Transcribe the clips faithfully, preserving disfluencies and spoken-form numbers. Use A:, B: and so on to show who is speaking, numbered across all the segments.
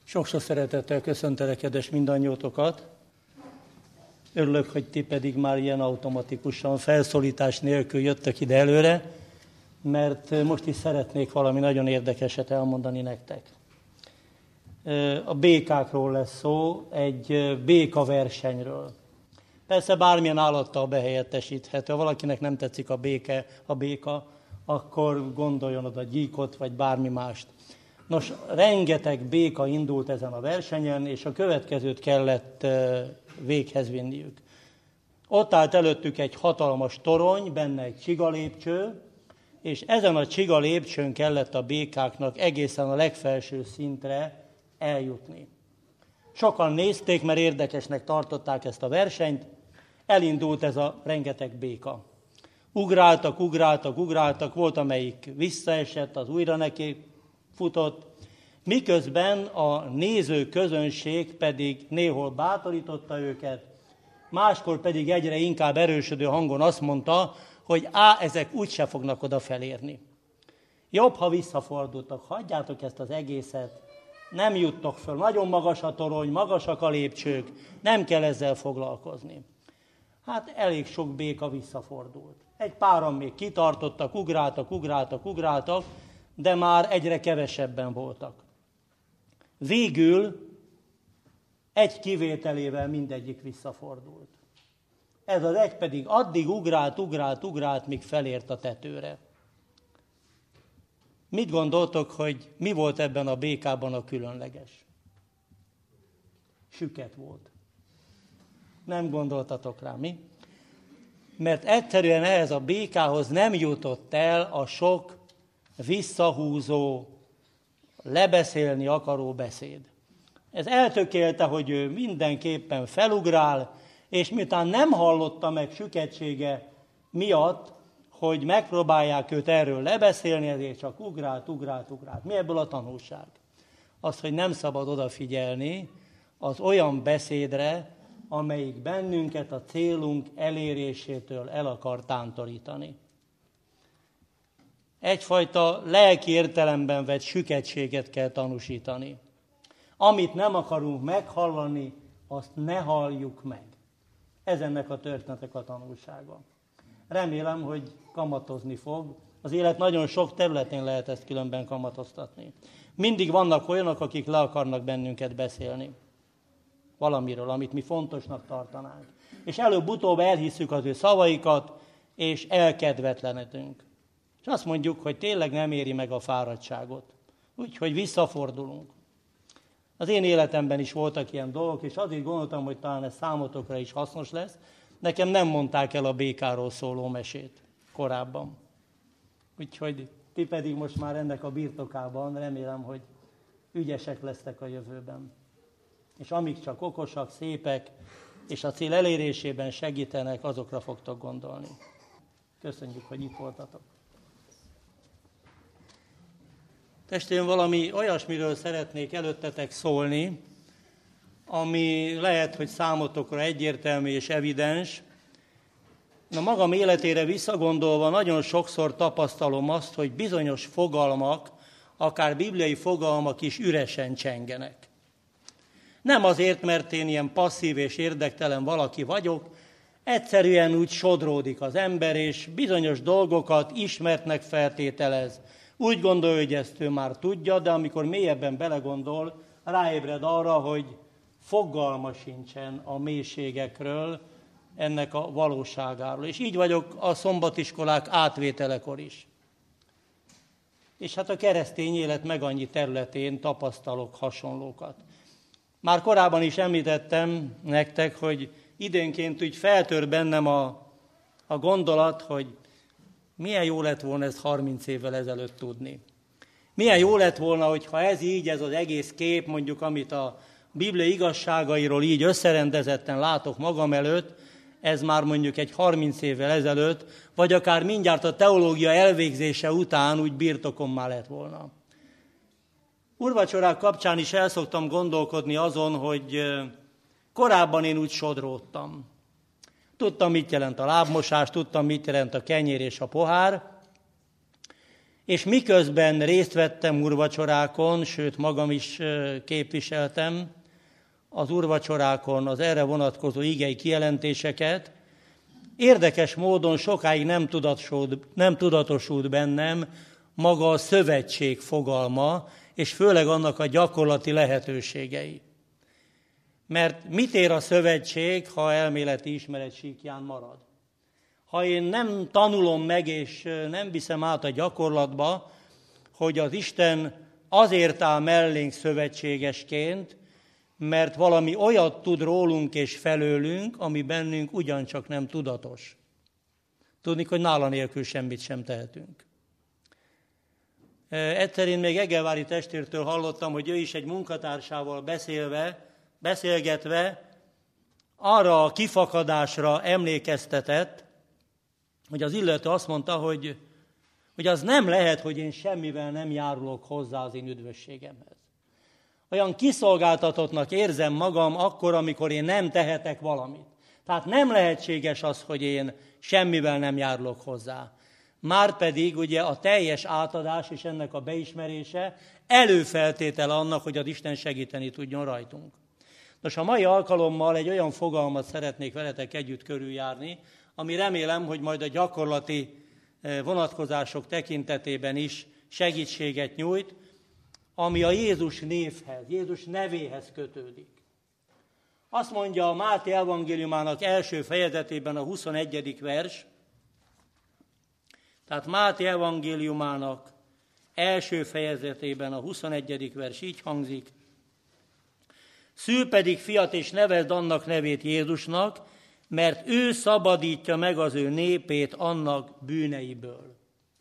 A: Sokszor szeretettel köszöntelek, kedves mindannyiótokat. Örülök, hogy ti pedig már ilyen automatikusan, felszólítás nélkül jöttek ide előre, mert most is szeretnék valami nagyon érdekeset elmondani nektek. A békákról lesz szó, egy béka versenyről. Persze bármilyen állattal behelyettesíthető. Ha valakinek nem tetszik a béke, a béka, akkor gondoljon oda gyíkot, vagy bármi mást. Nos, rengeteg béka indult ezen a versenyen, és a következőt kellett véghez vinniük. Ott állt előttük egy hatalmas torony, benne egy csigalépcső, és ezen a csigalépcsőn kellett a békáknak egészen a legfelső szintre eljutni. Sokan nézték, mert érdekesnek tartották ezt a versenyt, elindult ez a rengeteg béka. Ugráltak, ugráltak, ugráltak, volt amelyik visszaesett, az újra neki futott, miközben a néző közönség pedig néhol bátorította őket, máskor pedig egyre inkább erősödő hangon azt mondta, hogy á, ezek úgyse fognak oda felérni. Jobb, ha visszafordultak, hagyjátok ezt az egészet, nem juttok föl, nagyon magas a torony, magasak a lépcsők, nem kell ezzel foglalkozni. Hát elég sok béka visszafordult. Egy páran még kitartottak, ugráltak, ugráltak, ugráltak, de már egyre kevesebben voltak. Végül egy kivételével mindegyik visszafordult. Ez az egy pedig addig ugrált, ugrált, ugrált, míg felért a tetőre. Mit gondoltok, hogy mi volt ebben a békában a különleges? Süket volt. Nem gondoltatok rá, mi? Mert egyszerűen ehhez a békához nem jutott el a sok visszahúzó, lebeszélni akaró beszéd. Ez eltökélte, hogy ő mindenképpen felugrál, és miután nem hallotta meg süketsége miatt, hogy megpróbálják őt erről lebeszélni, ezért csak ugrált, ugrált, ugrált. Mi ebből a tanulság? Az, hogy nem szabad odafigyelni az olyan beszédre, amelyik bennünket a célunk elérésétől el akar tántorítani. Egyfajta lelki értelemben vett süketséget kell tanúsítani. Amit nem akarunk meghallani, azt ne halljuk meg. Ez ennek a történetek a tanulsága. Remélem, hogy kamatozni fog. Az élet nagyon sok területén lehet ezt különben kamatoztatni. Mindig vannak olyanok, akik le akarnak bennünket beszélni valamiről, amit mi fontosnak tartanánk. És előbb-utóbb elhisszük az ő szavaikat, és elkedvetlenedünk. És azt mondjuk, hogy tényleg nem éri meg a fáradtságot. Úgyhogy visszafordulunk. Az én életemben is voltak ilyen dolgok, és azért gondoltam, hogy talán ez számotokra is hasznos lesz. Nekem nem mondták el a békáról szóló mesét korábban. Úgyhogy ti pedig most már ennek a birtokában remélem, hogy ügyesek lesztek a jövőben. És amíg csak okosak, szépek, és a cél elérésében segítenek, azokra fogtok gondolni. Köszönjük, hogy itt voltatok. Testvérem, valami olyasmiről szeretnék előttetek szólni, ami lehet, hogy számotokra egyértelmű és evidens. Na, magam életére visszagondolva nagyon sokszor tapasztalom azt, hogy bizonyos fogalmak, akár bibliai fogalmak is üresen csengenek. Nem azért, mert én ilyen passzív és érdektelen valaki vagyok, egyszerűen úgy sodródik az ember, és bizonyos dolgokat ismertnek feltételez. Úgy gondolja, hogy ezt ő már tudja, de amikor mélyebben belegondol, ráébred arra, hogy fogalma sincsen a mélységekről, ennek a valóságáról. És így vagyok a szombatiskolák átvételekor is. És hát a keresztény élet meg annyi területén tapasztalok hasonlókat. Már korábban is említettem nektek, hogy időnként úgy feltör bennem a, a gondolat, hogy milyen jó lett volna ezt harminc évvel ezelőtt tudni. Milyen jó lett volna, hogyha ez így, ez az egész kép, mondjuk, amit a Biblia igazságairól így összerendezetten látok magam előtt, ez már mondjuk egy harminc évvel ezelőtt, vagy akár mindjárt a teológia elvégzése után úgy birtokommá lett volna. Úrvacsorák kapcsán is el szoktam gondolkodni azon, hogy korábban én úgy sodródtam. Tudtam, mit jelent a lábmosás, tudtam, mit jelent a kenyér és a pohár, És miközben részt vettem úrvacsorákon, sőt magam is képviseltem az úrvacsorákon az erre vonatkozó igei kijelentéseket, érdekes módon sokáig nem tudatosult, nem tudatosult bennem maga a szövetség fogalma, és főleg annak a gyakorlati lehetőségei. Mert mit ér a szövetség, ha elméleti ismeret síkján marad? Ha én nem tanulom meg, és nem viszem át a gyakorlatba, hogy az Isten azért áll mellénk szövetségesként, mert valami olyat tud rólunk és felőlünk, ami bennünk ugyancsak nem tudatos. Tudni, hogy nála nélkül semmit sem tehetünk. Egyszer én még Egervári testvértől hallottam, hogy ő is egy munkatársával beszélve, beszélgetve arra a kifakadásra emlékeztetett, hogy az illető azt mondta, hogy, hogy az nem lehet, hogy én semmivel nem járulok hozzá az én üdvösségemhez. Olyan kiszolgáltatottnak érzem magam akkor, amikor én nem tehetek valamit. Tehát nem lehetséges az, hogy én semmivel nem járulok hozzá. Márpedig ugye a teljes átadás és ennek a beismerése előfeltétele annak, hogy az Isten segíteni tudjon rajtunk. Nos, a mai alkalommal egy olyan fogalmat szeretnék veletek együtt körüljárni, ami remélem, hogy majd a gyakorlati vonatkozások tekintetében is segítséget nyújt, ami a Jézus névhez, Jézus nevéhez kötődik. Azt mondja a Máté evangéliumának első fejezetében a huszonegyedik vers, tehát Máté evangéliumának első fejezetében a huszonegyedik vers így hangzik: Szül pedig fiat, és nevezd annak nevét Jézusnak, mert ő szabadítja meg az ő népét annak bűneiből.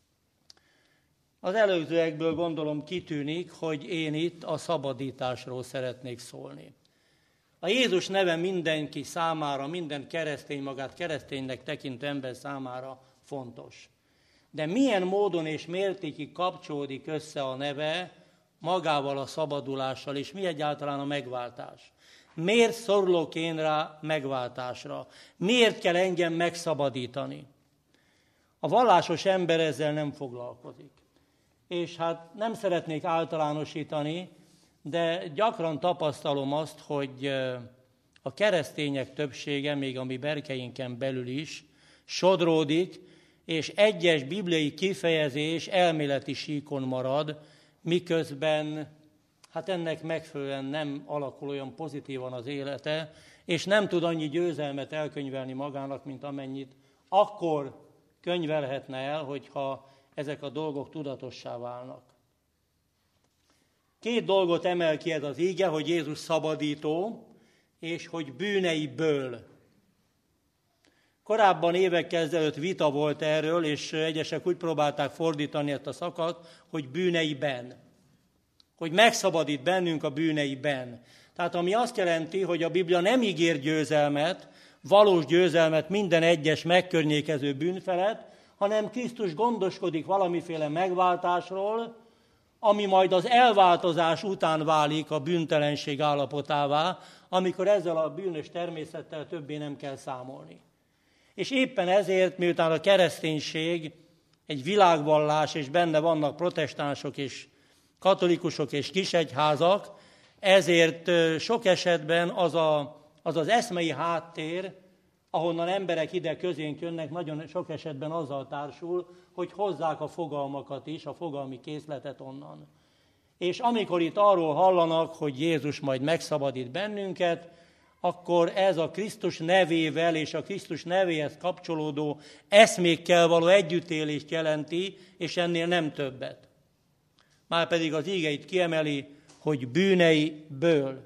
A: Az előzőekből gondolom kitűnik, hogy én itt a szabadításról szeretnék szólni. A Jézus neve mindenki számára, minden keresztény, magát kereszténynek tekintő ember számára fontos. De milyen módon és mértékig kapcsolódik össze a neve magával a szabadulással, és mi egyáltalán a megváltás? Miért szorulok én rá megváltásra? Miért kell engem megszabadítani? A vallásos ember ezzel nem foglalkozik. És hát nem szeretnék általánosítani, de gyakran tapasztalom azt, hogy a keresztények többsége, még a mi berkeinken belül is, sodródik, és egyes bibliai kifejezés elméleti síkon marad, miközben hát ennek megfelelően nem alakul olyan pozitívan az élete, és nem tud annyi győzelmet elkönyvelni magának, mint amennyit akkor könyvelhetne el, hogyha ezek a dolgok tudatossá válnak. Két dolgot emel ki ez az íge, hogy Jézus szabadító, és hogy bűneiből. Korábban évekkel ezelőtt vita volt erről, és egyesek úgy próbálták fordítani ezt a szakaszt, hogy bűneiben. Hogy megszabadít bennünk a bűneiben. Tehát ami azt jelenti, hogy a Biblia nem ígér győzelmet, valós győzelmet minden egyes megkörnyékező bűn felett, hanem Krisztus gondoskodik valamiféle megváltásról, ami majd az elváltozás után válik a bűntelenség állapotává, amikor ezzel a bűnös természettel többé nem kell számolni. És éppen ezért, miután a kereszténység egy világvallás, és benne vannak protestánsok és katolikusok és kisegyházak, ezért sok esetben az a, az, az eszmei háttér, ahonnan emberek ide közénk jönnek, nagyon sok esetben azzal társul, hogy hozzák a fogalmakat is, a fogalmi készletet onnan. És amikor itt arról hallanak, hogy Jézus majd megszabadít bennünket, akkor ez a Krisztus nevével és a Krisztus nevéhez kapcsolódó eszmékkel való együttélést jelenti, és ennél nem többet. Márpedig az íge itt kiemeli, hogy bűneiből.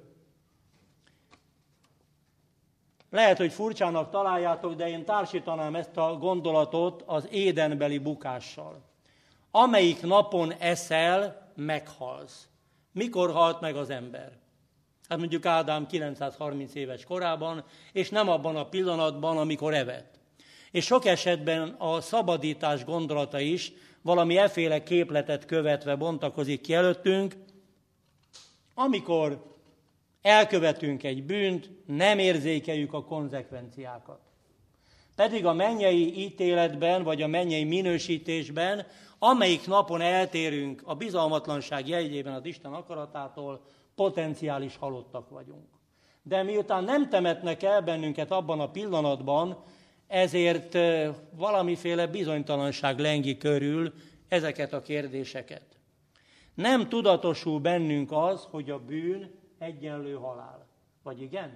A: Lehet, hogy furcsának találjátok, de én társítanám ezt a gondolatot az édenbeli bukással. Amelyik napon eszel, meghalsz. Mikor halt meg az ember? Hát mondjuk Ádám kilencszázharminc éves korában, és nem abban a pillanatban, amikor evett. És sok esetben a szabadítás gondolata is valami efféle képletet követve bontakozik ki előttünk, amikor elkövetünk egy bűnt, nem érzékeljük a konzekvenciákat. Pedig a mennyei ítéletben, vagy a mennyei minősítésben, amelyik napon eltérünk a bizalmatlanság jegyében az Isten akaratától, potenciális halottak vagyunk. De miután nem temetnek el bennünket abban a pillanatban, ezért valamiféle bizonytalanság lengi körül ezeket a kérdéseket. Nem tudatosul bennünk az, hogy a bűn egyenlő halál. Vagy igen?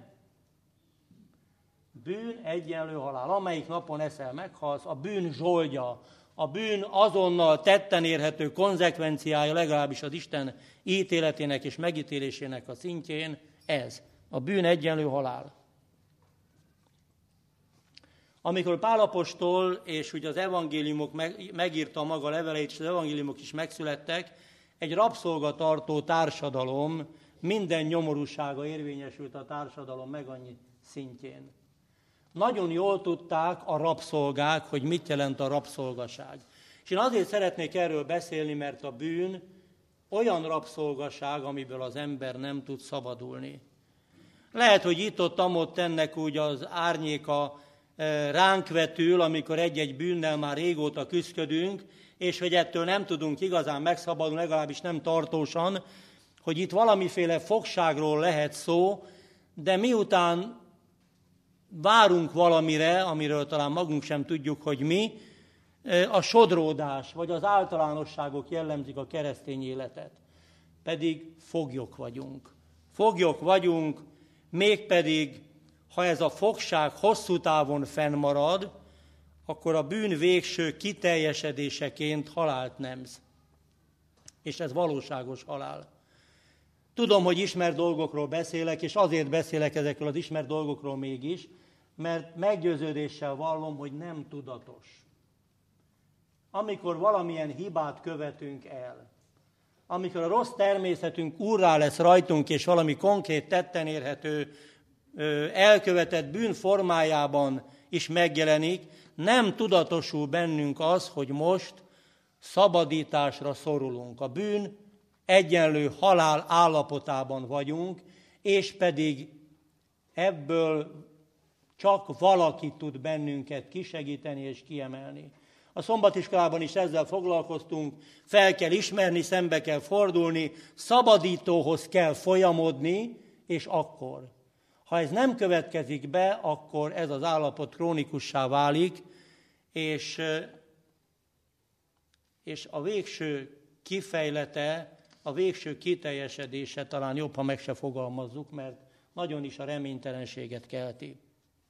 A: Bűn egyenlő halál. Amelyik napon eszel, meghalsz, a bűn zsoldja, a bűn azonnal tetten érhető konzekvenciája, legalábbis az Isten ítéletének és megítélésének a szintjén ez. A bűn egyenlő halál. Amikor Pál apostol és ugye az evangéliumok meg, megírta maga leveleit, és az evangéliumok is megszülettek, egy rabszolgatartó társadalom minden nyomorúsága érvényesült a társadalom meg annyi szintjén. Nagyon jól tudták a rabszolgák, hogy mit jelent a rabszolgaság. És én azért szeretnék erről beszélni, mert a bűn olyan rabszolgaság, amiből az ember nem tud szabadulni. Lehet, hogy itt-ott-amott ennek úgy az árnyéka ránk vetül, amikor egy-egy bűnnel már régóta küszködünk, és hogy ettől nem tudunk igazán megszabadulni, legalábbis nem tartósan, hogy itt valamiféle fogságról lehet szó, de miután várunk valamire, amiről talán magunk sem tudjuk, hogy mi, a sodródás, vagy az általánosságok jellemzik a keresztény életet. Pedig foglyok vagyunk. Foglyok vagyunk, mégpedig, ha ez a fogság hosszú távon fennmarad, akkor a bűn végső kiteljesedéseként halált nemz. És ez valóságos halál. Tudom, hogy ismert dolgokról beszélek, és azért beszélek ezekről az ismert dolgokról mégis, mert meggyőződéssel vallom, hogy nem tudatos. Amikor valamilyen hibát követünk el, amikor a rossz természetünk úrrá lesz rajtunk, és valami konkrét tetten érhető, elkövetett bűn formájában is megjelenik, nem tudatosul bennünk az, hogy most szabadításra szorulunk. A bűn egyenlő halál állapotában vagyunk, és pedig ebből csak valaki tud bennünket kisegíteni és kiemelni. A szombatiskolában is ezzel foglalkoztunk, fel kell ismerni, szembe kell fordulni, szabadítóhoz kell folyamodni, és akkor. Ha ez nem következik be, akkor ez az állapot krónikussá válik, és, és a végső kifejlete, a végső kiteljesedése talán jobb, ha meg se fogalmazzuk, mert nagyon is a reménytelenséget kelti.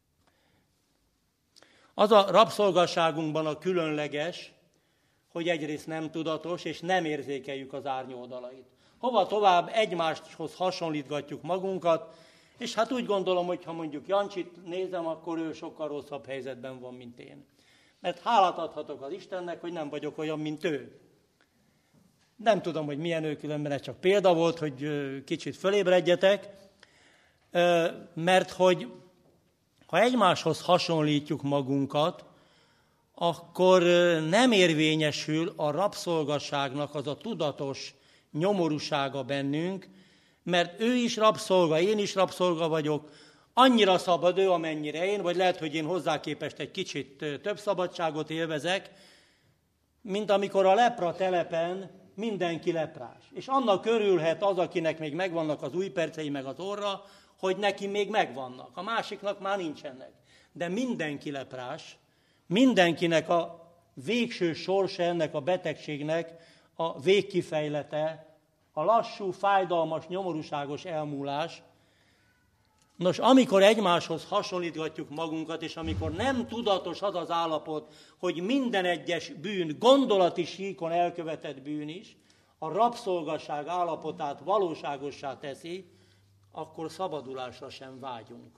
A: Az a rabszolgaságunkban a különleges, hogy egyrészt nem tudatos, és nem érzékeljük az árnyoldalait. Hova tovább egymáshoz hasonlítgatjuk magunkat, és hát úgy gondolom, hogy ha mondjuk Jancsit nézem, akkor ő sokkal rosszabb helyzetben van, mint én. Mert hálát adhatok az Istennek, hogy nem vagyok olyan, mint ő. Nem tudom, hogy milyen ő, különben ez csak példa volt, hogy kicsit fölébredjetek, mert hogy ha egymáshoz hasonlítjuk magunkat, akkor nem érvényesül a rabszolgaságnak az a tudatos nyomorúsága bennünk, mert ő is rabszolga, én is rabszolga vagyok, annyira szabad ő, amennyire én, vagy lehet, hogy én hozzá képest egy kicsit több szabadságot élvezek, mint amikor a lepra telepen mindenki leprás. És annak örülhet az, akinek még megvannak az ujjpercei meg az orra, hogy neki még megvannak, a másiknak már nincsenek. De mindenki leprás, mindenkinek a végső sorsa ennek a betegségnek a végkifejlete, a lassú, fájdalmas, nyomorúságos elmúlás. Nos, amikor egymáshoz hasonlítgatjuk magunkat, és amikor nem tudatos az az állapot, hogy minden egyes bűn, gondolati síkon elkövetett bűn is, a rabszolgaság állapotát valóságossá teszi, akkor szabadulásra sem vágyunk.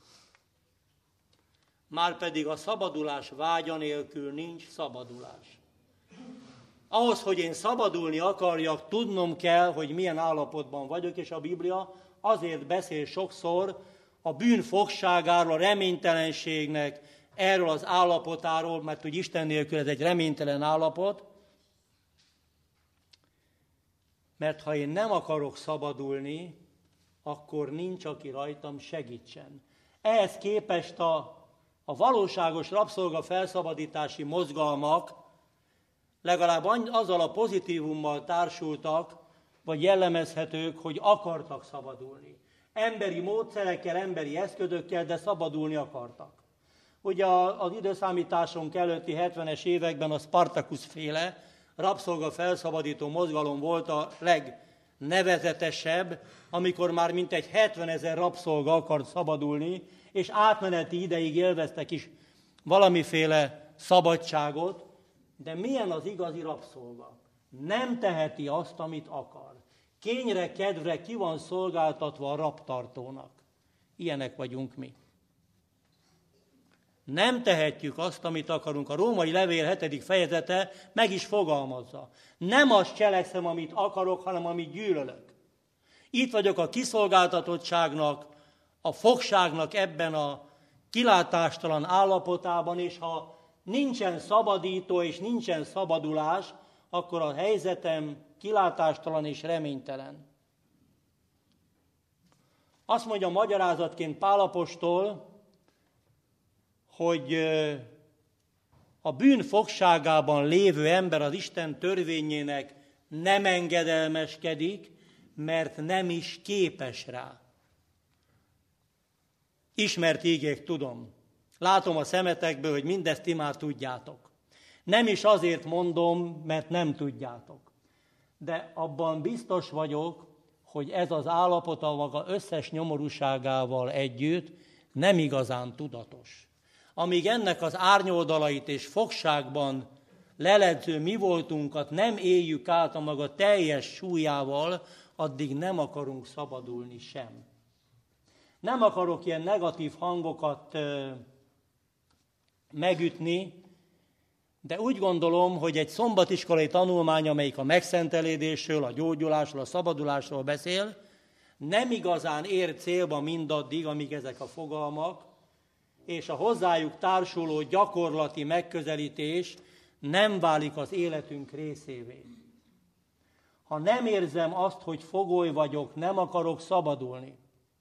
A: Márpedig a szabadulás vágya nélkül nincs szabadulás. Ahhoz, hogy én szabadulni akarjak, tudnom kell, hogy milyen állapotban vagyok, és a Biblia azért beszél sokszor a bűn fogságáról, a reménytelenségnek, erről az állapotáról, mert hogy Isten nélkül ez egy reménytelen állapot, mert ha én nem akarok szabadulni, akkor nincs, aki rajtam segítsen. Ehhez képest a, a valóságos rabszolga felszabadítási mozgalmak legalább azzal a pozitívummal társultak, vagy jellemezhetők, hogy akartak szabadulni. Emberi módszerekkel, emberi eszközökkel, de szabadulni akartak. Ugye az időszámításunk előtti hetvenes években a Spartacus féle rabszolga felszabadító mozgalom volt a legnevezetesebb, amikor már mintegy hetvenezer rabszolga akart szabadulni, és átmeneti ideig élveztek is valamiféle szabadságot, de milyen az igazi rabszolga? Nem teheti azt, amit akar. Kényre, kedvre ki van szolgáltatva a rabtartónak. Ilyenek vagyunk mi. Nem tehetjük azt, amit akarunk. A római levél hetedik fejezete meg is fogalmazza. Nem azt cselekszem, amit akarok, hanem amit gyűlölök. Itt vagyok a kiszolgáltatottságnak, a fogságnak ebben a kilátástalan állapotában, és ha nincsen szabadító és nincsen szabadulás, akkor a helyzetem kilátástalan és reménytelen. Azt mondja magyarázatként Pál apostol, hogy a bűn fogságában lévő ember az Isten törvényének nem engedelmeskedik, mert nem is képes rá. Ismert ígék tudom. Látom a szemetekből, hogy mindezt ti már tudjátok. Nem is azért mondom, mert nem tudjátok. De abban biztos vagyok, hogy ez az állapot a maga összes nyomorúságával együtt nem igazán tudatos. Amíg ennek az árnyoldalait és fogságban leledző mi voltunkat nem éljük át a maga teljes súlyával, addig nem akarunk szabadulni sem. Nem akarok ilyen negatív hangokat ö, megütni, de úgy gondolom, hogy egy szombatiskolai tanulmány, amelyik a megszentelődésről, a gyógyulásról, a szabadulásról beszél, nem igazán ér célba mindaddig, amíg ezek a fogalmak, és a hozzájuk társuló gyakorlati megközelítés nem válik az életünk részévé. Ha nem érzem azt, hogy fogoly vagyok, nem akarok szabadulni,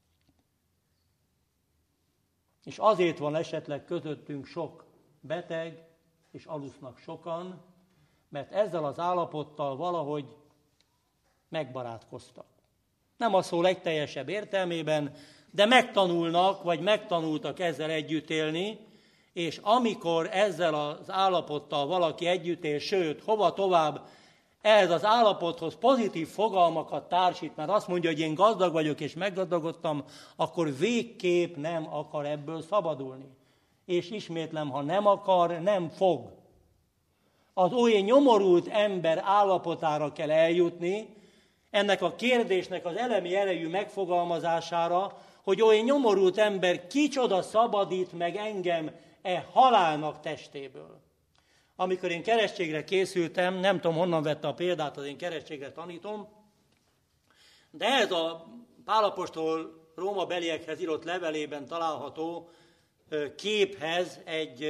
A: és azért van esetleg közöttünk sok beteg, és alusznak sokan, mert ezzel az állapottal valahogy megbarátkoztak. Nem a szó legteljesebb értelmében, de megtanulnak, vagy megtanultak ezzel együtt élni, és amikor ezzel az állapottal valaki együtt él, sőt, hova tovább, ehhez az állapothoz pozitív fogalmakat társít, mert azt mondja, hogy én gazdag vagyok és meggazdagodtam, akkor végképp nem akar ebből szabadulni. És ismétlem, ha nem akar, nem fog. Az olyan nyomorult ember állapotára kell eljutni, ennek a kérdésnek az elemi erejű megfogalmazására, hogy olyan nyomorult ember kicsoda szabadít meg engem e halálnak testéből. Amikor én keresztségre készültem, nem tudom, honnan vette a példát, az én keresztségre tanítom, de ez a Pál apostol Róma beliekhez írott levelében található képhez egy,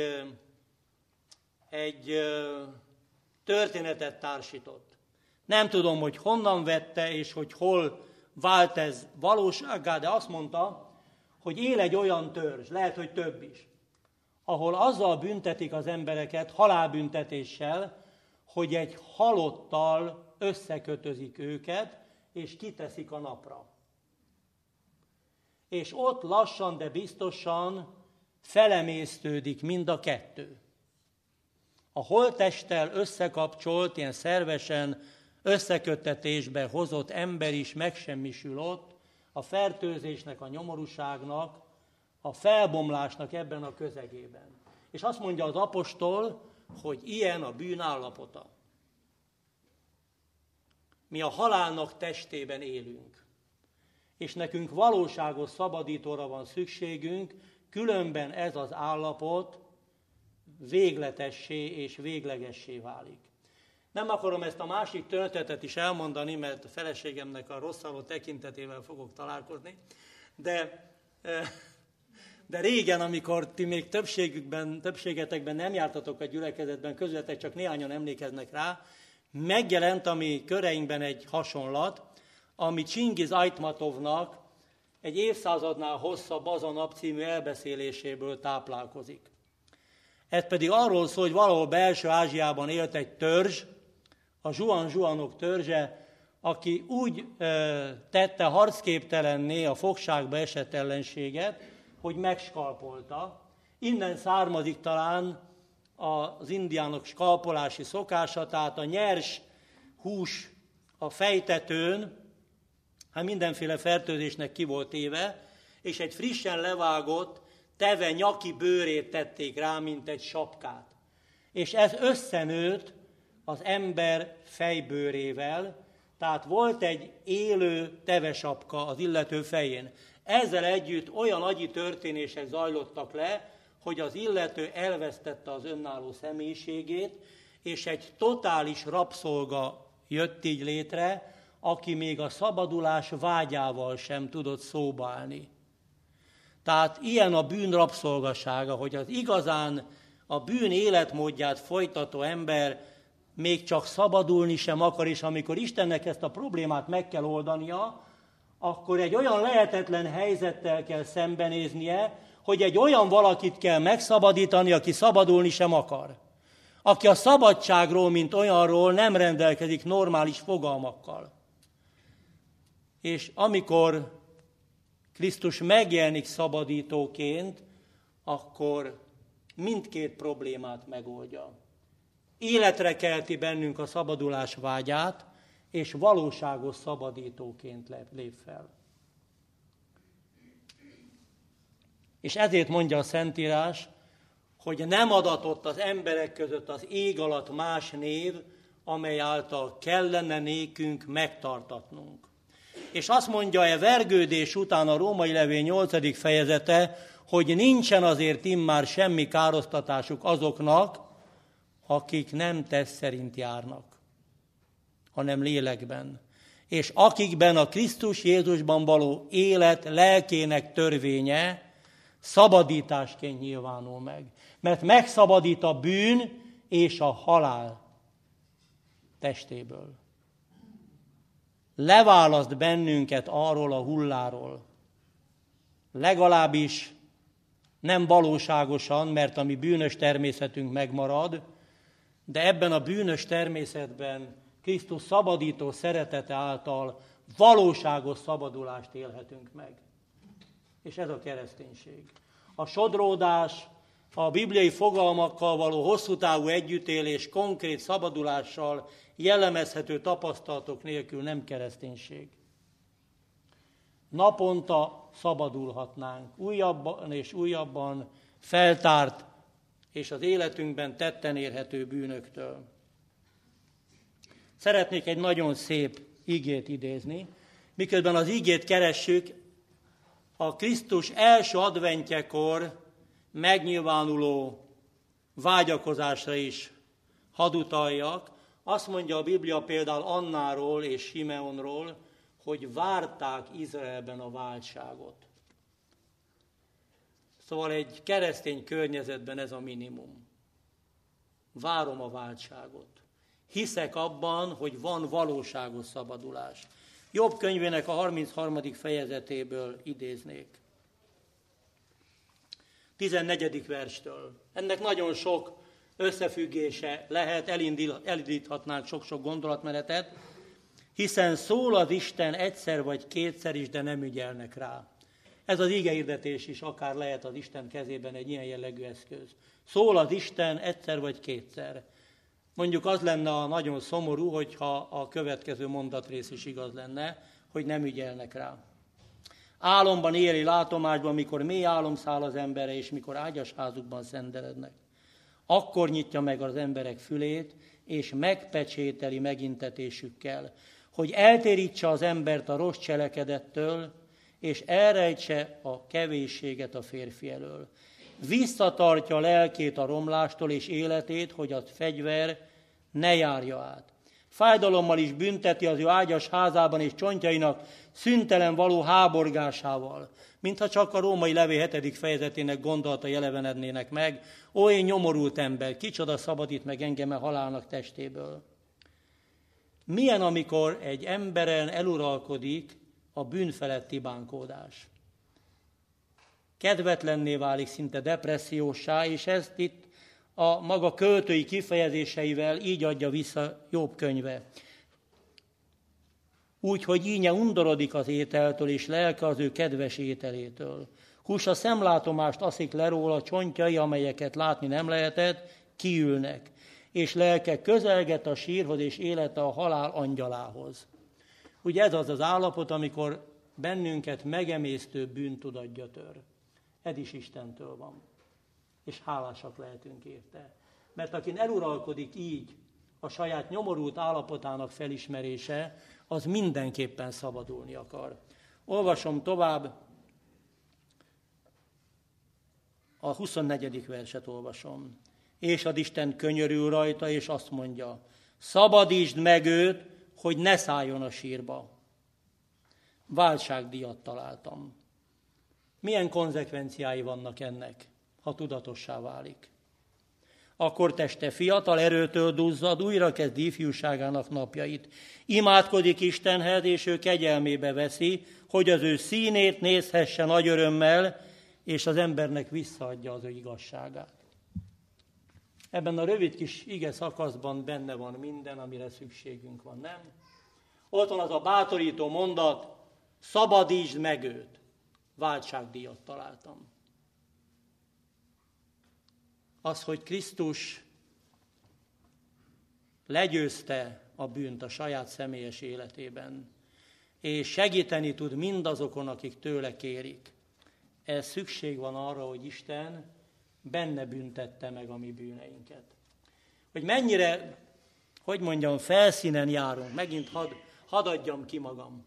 A: egy történetet társított. Nem tudom, hogy honnan vette, és hogy hol vált ez valósággá, de azt mondta, hogy él egy olyan törzs, lehet, hogy több is, ahol azzal büntetik az embereket, halálbüntetéssel, hogy egy halottal összekötözik őket, és kiteszik a napra. És ott lassan, de biztosan felemésztődik mind a kettő. A holttesttel összekapcsolt, ilyen szervesen összeköttetésbe hozott ember is megsemmisül ott, a fertőzésnek, a nyomorúságnak, a felbomlásnak ebben a közegében. És azt mondja az apostol, hogy ilyen a bűn állapota. Mi a halálnak testében élünk, és nekünk valóságos szabadítóra van szükségünk, különben ez az állapot végletessé és véglegessé válik. Nem akarom ezt a másik történetet is elmondani, mert a feleségemnek a rosszalló tekintetével fogok találkozni, de, de régen, amikor ti még többségükben, többségetekben nem jártatok a gyülekezetben, közületek csak néhányan emlékeznek rá, megjelent a mi köreinkben egy hasonlat, ami Csingiz Ajtmatovnak egy évszázadnál hosszabb Az a nap című elbeszéléséből táplálkozik. Ez pedig arról szól, hogy valahol belső Ázsiában élt egy törzs, a zsuan-zsuanok törzse, aki úgy e, tette harcképtelenné a fogságba esett ellenséget, hogy megskalpolta. Innen származik talán az indiánok skalpolási szokása, tehát a nyers hús a fejtetőn, hát mindenféle fertőzésnek ki volt éve, és egy frissen levágott teve nyaki bőrét tették rá, mint egy sapkát. És ez összenőtt az ember fejbőrével, tehát volt egy élő tevesapka az illető fején. Ezzel együtt olyan agyi történések zajlottak le, hogy az illető elvesztette az önálló személyiségét, és egy totális rabszolga jött így létre, aki még a szabadulás vágyával sem tudott szóba állni. Tehát ilyen a bűn rabszolgasága, hogy az igazán a bűn életmódját folytató ember még csak szabadulni sem akar, és amikor Istennek ezt a problémát meg kell oldania, akkor egy olyan lehetetlen helyzettel kell szembenéznie, hogy egy olyan valakit kell megszabadítani, aki szabadulni sem akar. Aki a szabadságról, mint olyanról nem rendelkezik normális fogalmakkal. És amikor Krisztus megjelenik szabadítóként, akkor mindkét problémát megoldja. Életre kelti bennünk a szabadulás vágyát, és valóságos szabadítóként lép fel. És ezért mondja a Szentírás, hogy nem adatott az emberek között az ég alatt más név, amely által kellene nékünk megtartatnunk. És azt mondja e vergődés után a Római levél nyolcadik fejezete, hogy nincsen azért immár semmi károsztatásuk azoknak, akik nem test szerint járnak, hanem lélekben. És akikben a Krisztus Jézusban való élet lelkének törvénye szabadításként nyilvánul meg. Mert megszabadít a bűn és a halál testéből. Leválaszt bennünket arról a hulláról. Legalábbis nem valóságosan, mert a mi bűnös természetünk megmarad, de ebben a bűnös természetben Krisztus szabadító szeretete által valóságos szabadulást élhetünk meg. És ez a kereszténység. A sodródás, a bibliai fogalmakkal való hosszú távú együttélés konkrét szabadulással jellemezhető tapasztalatok nélkül nem kereszténység. Naponta szabadulhatnánk újabban és újabban feltárt és az életünkben tetten érhető bűnöktől. Szeretnék egy nagyon szép igét idézni, miközben az igét keressük, a Krisztus első adventjekor megnyilvánuló vágyakozásra is hadd utaljak. Azt mondja a Biblia például Annáról és Simeonról, hogy várták Izraelben a váltságot. Szóval egy keresztény környezetben ez a minimum. Várom a váltságot. Hiszek abban, hogy van valóságos szabadulás. Jobb könyvének a harmincharmadik fejezetéből idéznék. tizennegyedik verstől. Ennek nagyon sok összefüggése lehet, elindíthatnánk sok-sok gondolatmenetet, hiszen szól az Isten egyszer vagy kétszer is, de nem ügyelnek rá. Ez az igehirdetés is akár lehet az Isten kezében egy ilyen jellegű eszköz. Szól az Isten egyszer vagy kétszer. Mondjuk az lenne a nagyon szomorú, hogyha a következő mondatrész is igaz lenne, hogy nem ügyelnek rá. Álomban éli látomásban, mikor mély álom száll az emberre, és mikor ágyas házukban szendelednek. Akkor nyitja meg az emberek fülét, és megpecsételi megintetésükkel, hogy eltérítse az embert a rossz cselekedettől, és elrejtse a kevésséget a férfi elől. Visszatartja a lelkét a romlástól és életét, hogy a fegyver ne járja át. Fájdalommal is bünteti az ő ágyas házában és csontjainak szüntelen való háborgásával, mintha csak a római levél hetedik fejezetének gondolatai elevenednének meg. Ó, én nyomorult ember, kicsoda szabadít meg engem a halálnak testéből. Milyen, amikor egy emberen eluralkodik a bűn feletti bánkódás. Kedvetlenné válik, szinte depresszióssá, és ezt itt a maga költői kifejezéseivel így adja vissza Jobb könyve. Úgy, hogy ínye undorodik az ételtől, és lelke az ő kedves ételétől. Húsa szemlátomást aszik le róla, csontjai, amelyeket látni nem lehetett, kiülnek, és lelke közelget a sírhoz, és élete a halál angyalához. Ugye ez az az állapot, amikor bennünket megemésztő bűntudatja tör. Ez is Istentől van. És hálásak lehetünk érte. Mert akin eluralkodik így a saját nyomorult állapotának felismerése, az mindenképpen szabadulni akar. Olvasom tovább, a huszonnegyedik verset olvasom. És az Isten könyörül rajta, és azt mondja, szabadítsd meg őt, hogy ne szálljon a sírba. Váltságdíjat találtam. Milyen konzekvenciái vannak ennek, ha tudatossá válik? Akkor teste fiatal erőtől duzzad, újra kezd ifjúságának napjait. Imádkozik Istenhez, és ő kegyelmébe veszi, hogy az ő színét nézhesse nagy örömmel, és az embernek visszaadja az ő igazságát. Ebben a rövid kis ige szakaszban benne van minden, amire szükségünk van, nem? Ott van az a bátorító mondat, szabadítsd meg őt. Váltságdíjat találtam. Az, hogy Krisztus legyőzte a bűnt a saját személyes életében, és segíteni tud mindazokon, akik tőle kérik. Ez szükség van arra, hogy Isten benne büntette meg a mi bűneinket. Hogy mennyire, hogy mondjam, felszínen járunk, megint hadd had adjam ki magam.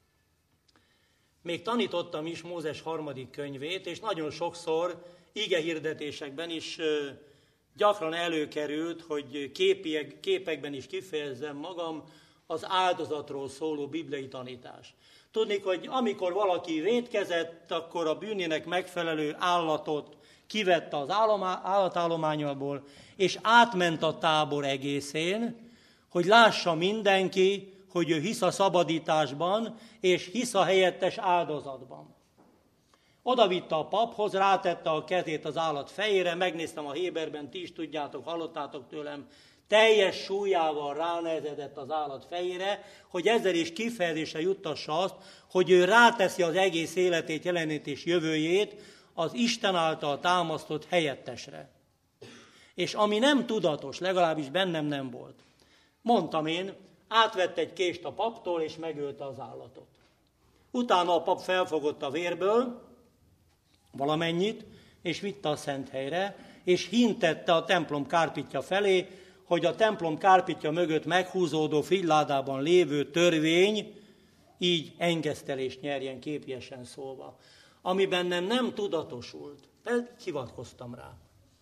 A: Még tanítottam is Mózes harmadik könyvét, és nagyon sokszor igehirdetésekben is gyakran előkerült, hogy képiek, képekben is kifejezzem magam az áldozatról szóló bibliai tanítás. Tudni, hogy amikor valaki vétkezett, akkor a bűnének megfelelő állatot kivette az állatállományából, és átment a tábor egészén, hogy lássa mindenki, hogy ő hisz a szabadításban, és hisz a helyettes áldozatban. Oda vitte a paphoz, rátette a kezét az állat fejére, megnéztem a Héberben, ti is tudjátok, hallottátok tőlem, teljes súlyával ránehezedett az állat fejére, hogy ezzel is kifejezésre juttassa azt, hogy ő ráteszi az egész életét, jelenét és jövőjét az Isten által támasztott helyettesre. És ami nem tudatos, legalábbis bennem nem volt. Mondtam én, átvett egy kést a paptól, és megölte az állatot. Utána a pap felfogott a vérből valamennyit, és vitte a szent helyre, és hintette a templom kárpitja felé, hogy a templom kárpitja mögött meghúzódó figyládában lévő törvény így engesztelést nyerjen, képiesen szólva. Ami bennem nem tudatosult, de hivatkoztam rá,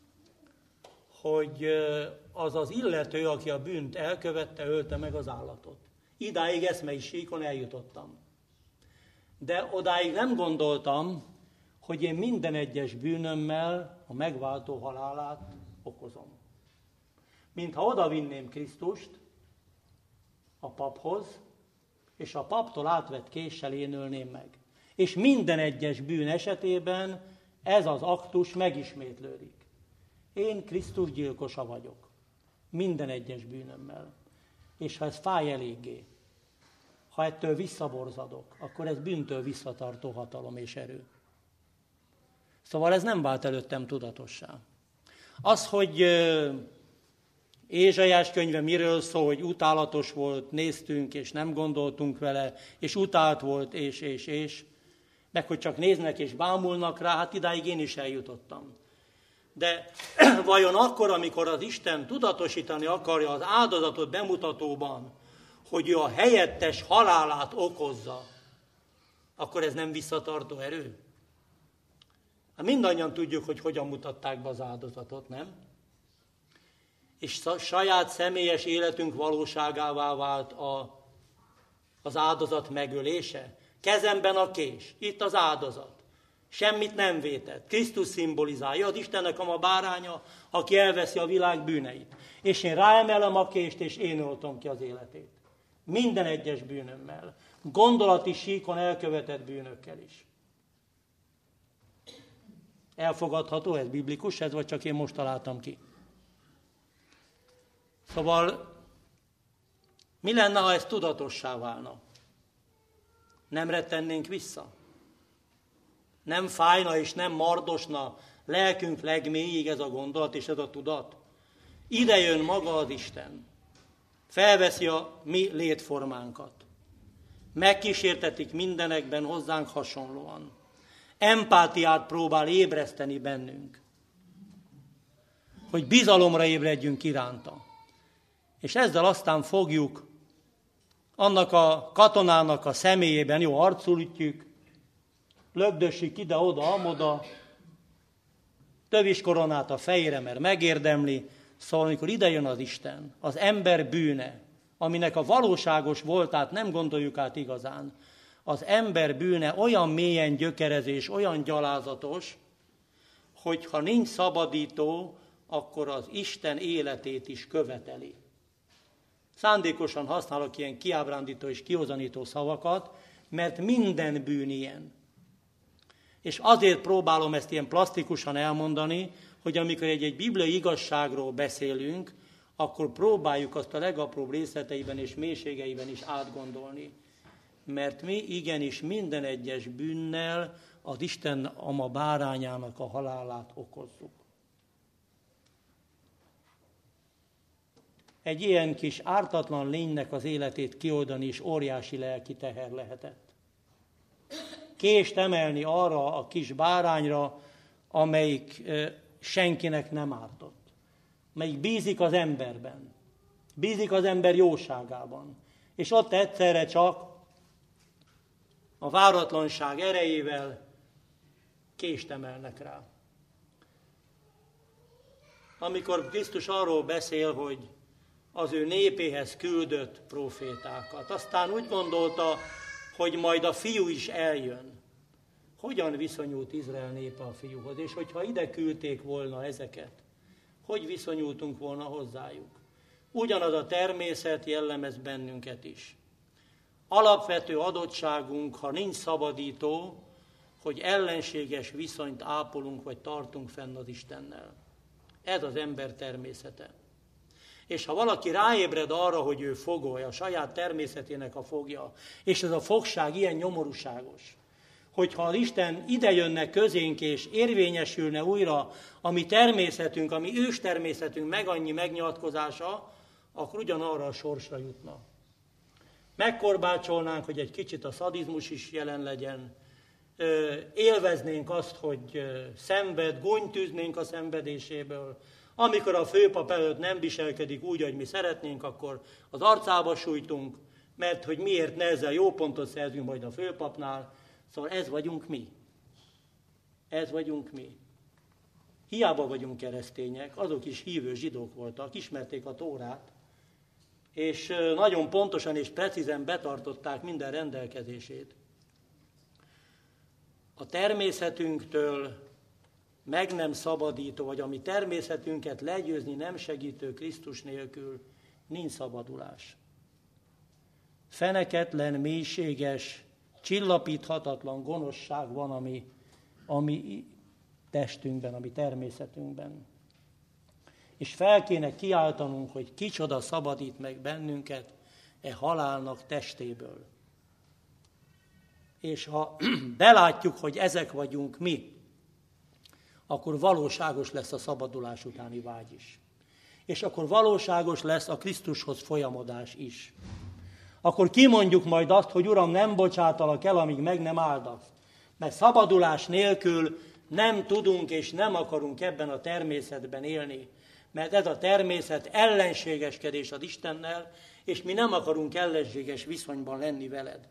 A: hogy az az illető, aki a bűnt elkövette, ölte meg az állatot. Idáig eszmei síkon eljutottam. De odáig nem gondoltam, hogy én minden egyes bűnömmel a megváltó halálát okozom. Mintha odavinném Krisztust a paphoz, és a paptól átvett késsel én ölném meg. És minden egyes bűn esetében ez az aktus megismétlődik. Én Krisztus gyilkosa vagyok. Minden egyes bűnömmel. És ha ez fáj eléggé, ha ettől visszaborzadok, akkor ez bűntől visszatartó hatalom és erő. Szóval ez nem vált előttem tudatossá. Az, hogy Ézsaiás könyve miről szól, hogy utálatos volt, néztünk, és nem gondoltunk vele, és utált volt, és, és, és, meg hogy csak néznek és bámulnak rá, hát idáig én is eljutottam. De vajon akkor, amikor az Isten tudatosítani akarja az áldozatot bemutatóban, hogy ő a helyettes halálát okozza, akkor ez nem visszatartó erő? Hát mindannyian tudjuk, hogy hogyan mutatták be az áldozatot, nem? És saját személyes életünk valóságává vált a, az áldozat megölése. Kezemben a kés, itt az áldozat. Semmit nem vétett. Krisztus szimbolizálja, az Istennek a báránya, aki elveszi a világ bűneit. És én ráemelem a kést, és én oltom ki az életét. Minden egyes bűnömmel. gondolati síkon elkövetett bűnökkel is. Elfogadható ez, biblikus ez, vagy csak én most találtam ki? Szóval mi lenne, ha ez tudatossá válna? Nem rettennénk vissza? Nem fájna és nem mardosna lelkünk legmélyig ez a gondolat és ez a tudat? Ide jön maga az Isten. Felveszi a mi létformánkat. Megkísértetik mindenekben hozzánk hasonlóan. Empátiát próbál ébreszteni bennünk. Hogy bizalomra ébredjünk iránta. És ezzel aztán fogjuk annak a katonának a személyében, jó, arcul ütjük, lögdössük ide-oda, amoda, töviskoronát a fejére, mert megérdemli. Szóval, amikor ide jön az Isten, az ember bűne, aminek a valóságos voltát nem gondoljuk át igazán, az ember bűne olyan mélyen gyökerezés, olyan gyalázatos, hogy ha nincs szabadító, akkor az Isten életét is követeli. Szándékosan használok ilyen kiábrándító és kihozanító szavakat, mert minden bűn ilyen. És azért próbálom ezt ilyen plastikusan elmondani, hogy amikor egy-egy bibliai igazságról beszélünk, akkor próbáljuk azt a legapróbb részleteiben és mélységeiben is átgondolni. Mert mi igenis minden egyes bűnnel az Isten ama bárányának a halálát okozzuk. Egy ilyen kis ártatlan lénynek az életét kioldani is óriási lelki teher lehetett. Kést emelni arra a kis bárányra, amelyik senkinek nem ártott. Melyik bízik az emberben. Bízik az ember jóságában. És ott egyszerre csak a váratlanság erejével kést emelnek rá. Amikor Krisztus arról beszél, hogy az ő népéhez küldött profétákat, aztán úgy gondolta, hogy majd a fiú is eljön. Hogyan viszonyult Izrael népe a fiúhoz? És hogyha ide küldték volna ezeket, hogy viszonyultunk volna hozzájuk? Ugyanaz a természet jellemez bennünket is. Alapvető adottságunk, ha nincs szabadító, hogy ellenséges viszonyt ápolunk, vagy tartunk fenn az Istennel. Ez az ember természete. És ha valaki ráébred arra, hogy ő fogoly, a saját természetének a fogja, és ez a fogság ilyen nyomorúságos, hogyha az Isten idejönne közénk, és érvényesülne újra a mi természetünk, a mi ős természetünk meg annyi megnyilatkozása, akkor ugyanarra a sorsra jutna. Megkorbácsolnánk, hogy egy kicsit a szadizmus is jelen legyen, élveznénk azt, hogy szenved, gúnytűznénk a szenvedéséből. Amikor a főpap előtt nem viselkedik úgy, hogy mi szeretnénk, akkor az arcába sújtunk, mert hogy miért ne ezzel jó pontot szerzünk majd a főpapnál. Szóval ez vagyunk mi. Ez vagyunk mi. Hiába vagyunk keresztények, azok is hívő zsidók voltak, ismerték a Tórát, és nagyon pontosan és precízen betartották minden rendelkezését. A természetünktől meg nem szabadító, vagy a mi természetünket legyőzni nem segítő Krisztus nélkül nincs szabadulás. Feneketlen, mélységes, csillapíthatatlan gonoszság van a mi, a mi testünkben, a mi természetünkben. És fel kéne kiáltanunk, hogy kicsoda szabadít meg bennünket e halálnak testéből. És ha belátjuk, hogy ezek vagyunk mi, akkor valóságos lesz a szabadulás utáni vágy is. És akkor valóságos lesz a Krisztushoz folyamodás is. Akkor kimondjuk majd azt, hogy Uram, nem bocsátalak el, amíg meg nem áldasz. Mert szabadulás nélkül nem tudunk és nem akarunk ebben a természetben élni. Mert ez a természet ellenségeskedés az Istennel, és mi nem akarunk ellenséges viszonyban lenni veled.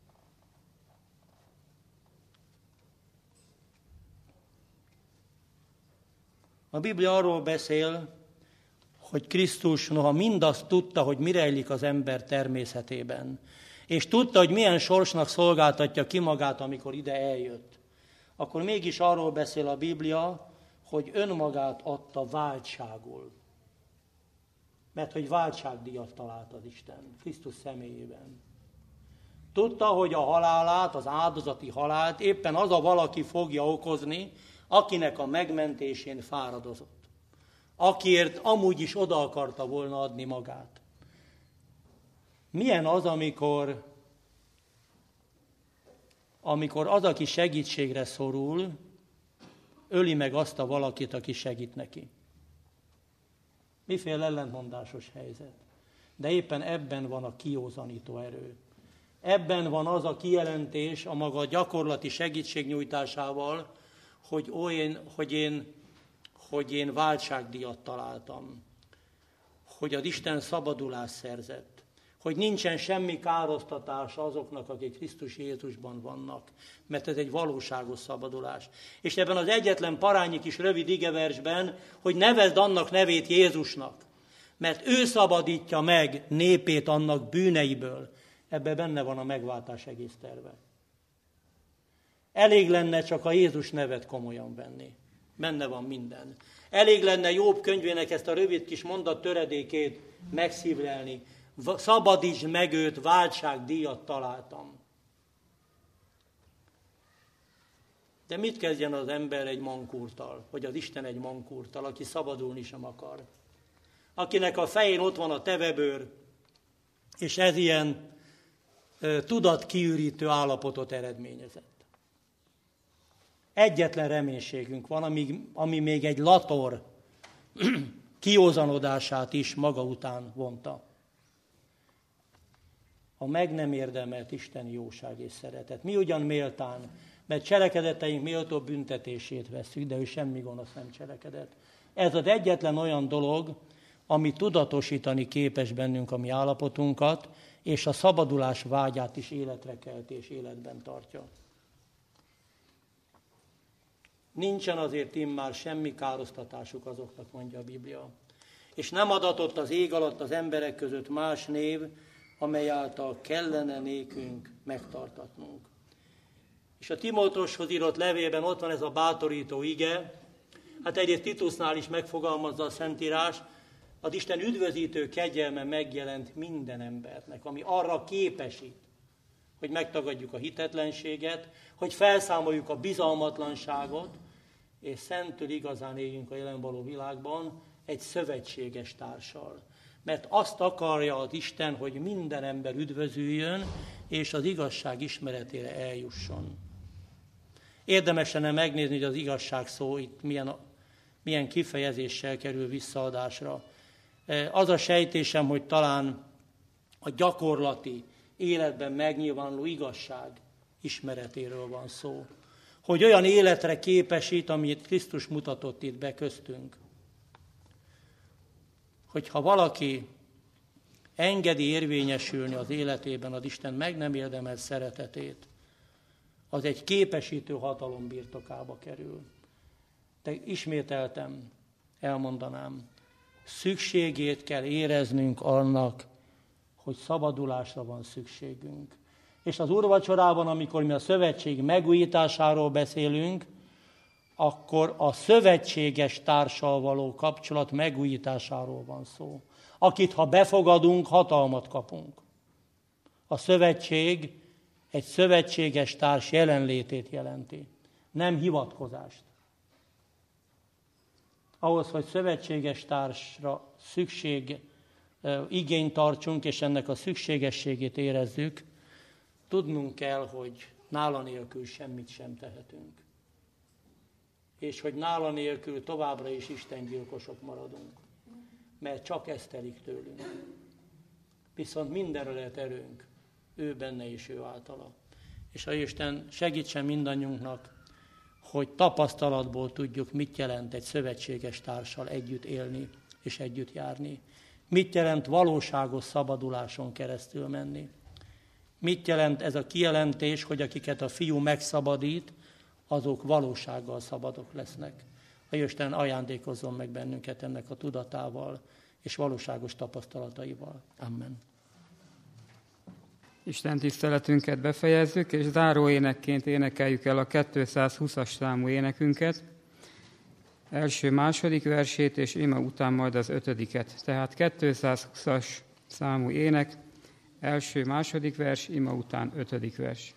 A: A Biblia arról beszél, hogy Krisztus noha mindazt tudta, hogy mi rejlik az ember természetében, és tudta, hogy milyen sorsnak szolgáltatja ki magát, amikor ide eljött, akkor mégis arról beszél a Biblia, hogy önmagát adta váltságul. Mert hogy váltságdíjat talált az Isten Krisztus személyében. Tudta, hogy a halálát, az áldozati halált éppen az a valaki fogja okozni, akinek a megmentésén fáradozott. Akiért amúgy is oda akarta volna adni magát. Milyen az, amikor, amikor az, aki segítségre szorul, öli meg azt a valakit, aki segít neki. Miféle ellentmondásos helyzet. De éppen ebben van a kiózanító erő. Ebben van az a kijelentés a maga gyakorlati segítségnyújtásával, hogy, olyan, hogy, én, hogy én váltságdíjat találtam, hogy az Isten szabadulást szerzett, hogy nincsen semmi károsztatása azoknak, akik Krisztus Jézusban vannak, mert ez egy valóságos szabadulás. És ebben az egyetlen parányi kis rövid igeversben, hogy nevezd annak nevét Jézusnak, mert ő szabadítja meg népét annak bűneiből, ebben benne van a megváltás egész terve. Elég lenne csak a Jézus nevet komolyan venni. Benne van minden. Elég lenne Jobb könyvének ezt a rövid kis mondat töredékét megszívlelni. Szabadítsd meg őt, váltságdíjat találtam. De mit kezdjen az ember egy mankúrtal, vagy az Isten egy mankúrtal, aki szabadulni sem akar? Akinek a fején ott van a tevebőr, és ez ilyen e, tudatkiürítő állapotot eredményezett. Egyetlen reménységünk van, ami, ami még egy lator kiózanodását is maga után vonta. A meg nem érdemelt isteni jóság és szeretet. Mi ugyan méltán, mert cselekedeteink méltó büntetését vesszük, de ő semmi gonosz nem cselekedett. Ez az egyetlen olyan dolog, ami tudatosítani képes bennünk a mi állapotunkat, és a szabadulás vágyát is életre kelt és életben tartja. Nincsen azért immár semmi károsztatásuk azoknak, mondja a Biblia. És nem adatott az ég alatt az emberek között más név, amely által kellene nékünk megtartatnunk. És a Timóteushoz írott levélben ott van ez a bátorító ige, hát egyrészt Titusnál is megfogalmazza a Szentírás, az Isten üdvözítő kegyelme megjelent minden embernek, ami arra képesít, hogy megtagadjuk a hitetlenséget, hogy felszámoljuk a bizalmatlanságot, és szentül igazán éljünk a jelen való világban egy szövetséges társal. Mert azt akarja az Isten, hogy minden ember üdvözüljön, és az igazság ismeretére eljusson. Érdemes lenne megnézni, hogy az igazság szó itt milyen, milyen kifejezéssel kerül visszaadásra. Az a sejtésem, hogy talán a gyakorlati életben megnyilvánuló igazság ismeretéről van szó. Hogy olyan életre képesít, amit Krisztus mutatott itt be köztünk. Hogyha valaki engedi érvényesülni az életében az Isten meg nem érdemelt szeretetét, az egy képesítő hatalom birtokába kerül. De ismételtem, elmondanám, szükségét kell éreznünk annak, hogy szabadulásra van szükségünk. És az úrvacsorában, amikor mi a szövetség megújításáról beszélünk, akkor a szövetséges társal való kapcsolat megújításáról van szó. Akit, ha befogadunk, hatalmat kapunk. A szövetség egy szövetséges társ jelenlétét jelenti, nem hivatkozást. Ahhoz, hogy szövetséges társra szükség, igényt tartsunk, és ennek a szükségességét érezzük, tudnunk kell, hogy nála nélkül semmit sem tehetünk. És hogy nála nélkül továbbra is istengyilkosok maradunk. Mert csak ez telik tőlünk. Viszont mindenre lehet erőnk, ő benne és ő általa. És a Isten segítsen mindannyiunknak, hogy tapasztalatból tudjuk, mit jelent egy szövetséges társal együtt élni és együtt járni. Mit jelent valóságos szabaduláson keresztül menni. Mit jelent ez a kijelentés, hogy akiket a Fiú megszabadít, azok valósággal szabadok lesznek. A Isten ajándékozzon meg bennünket ennek a tudatával és valóságos tapasztalataival. Amen.
B: Isten tiszteletünket befejezzük, és záró énekként énekeljük el a kétszázhúszas számú énekünket, első, második versét, és ima után majd az ötödiket. Tehát kétszázhúszas számú ének, Első, második vers, ima után ötödik vers.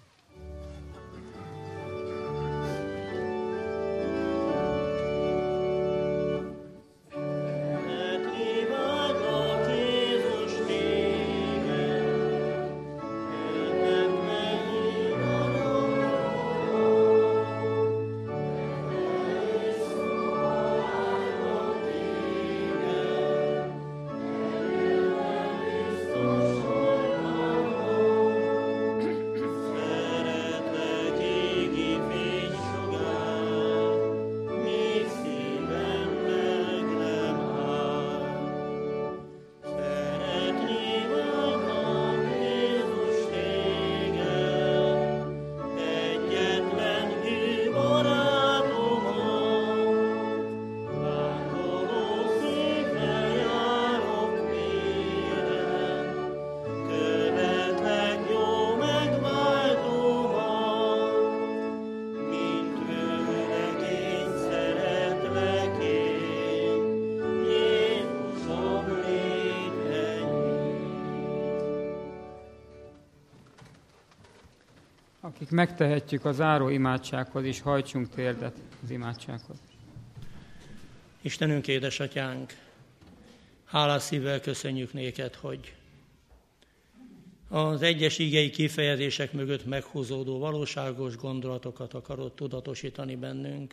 B: Akik megtehetjük a záró imádsághoz, és hajtsunk térdet az imádsághoz.
A: Istenünk, édesatyánk, hálás szívvel köszönjük néked, hogy az egyes igei kifejezések mögött meghúzódó valóságos gondolatokat akarod tudatosítani bennünk.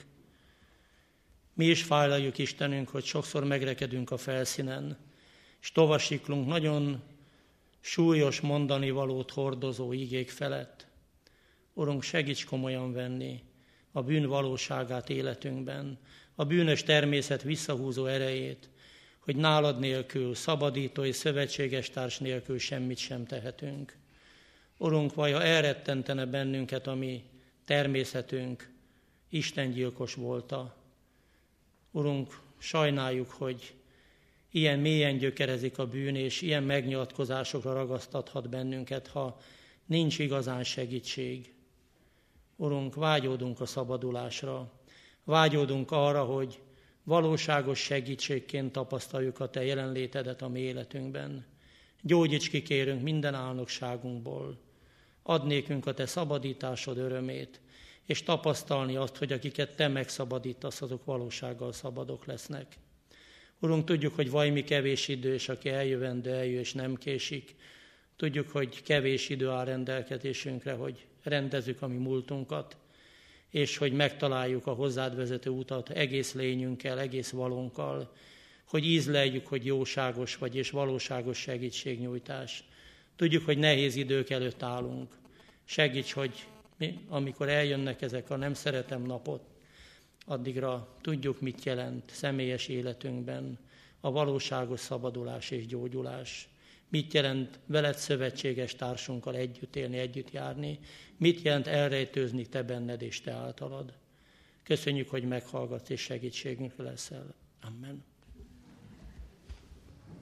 A: Mi is fájlaljuk, Istenünk, hogy sokszor megrekedünk a felszínen, és tovasiklunk nagyon súlyos mondani valót hordozó igék felett. Urunk, segíts komolyan venni a bűn valóságát életünkben, a bűnös természet visszahúzó erejét, hogy nálad nélkül, szabadító és szövetséges társ nélkül semmit sem tehetünk. Urunk, vajon elrettentene bennünket, ami természetünk istengyilkos volta. Urunk, sajnáljuk, hogy ilyen mélyen gyökerezik a bűn, és ilyen megnyilatkozásokra ragasztathat bennünket, ha nincs igazán segítség. Urunk, vágyódunk a szabadulásra, vágyódunk arra, hogy valóságos segítségként tapasztaljuk a Te jelenlétedet a mi életünkben. Gyógyíts ki, kérünk, minden álnokságunkból. Add nékünk a Te szabadításod örömét, és tapasztalni azt, hogy akiket Te megszabadítasz, azok valósággal szabadok lesznek. Urunk, tudjuk, hogy vajmi kevés idő, és aki eljövendő, eljö, és nem késik. Tudjuk, hogy kevés idő áll rendelkezésünkre, hogy rendezzük a mi múltunkat, és hogy megtaláljuk a hozzád vezető utat egész lényünkkel, egész valónkkal, hogy ízleljük, hogy jóságos vagy és valóságos segítségnyújtás. Tudjuk, hogy nehéz idők előtt állunk. Segíts, hogy mi, amikor eljönnek ezek a nem szeretem napot, addigra tudjuk, mit jelent személyes életünkben a valóságos szabadulás és gyógyulás. Mit jelent veled szövetséges társunkkal együtt élni, együtt járni? Mit jelent elrejtőzni te benned és te általad? Köszönjük, hogy meghallgatsz és segítségünkre leszel. Amen.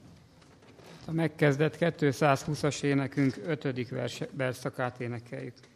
B: A megkezdett kétszázhúszas énekünk ötödik vers, verszakát énekeljük.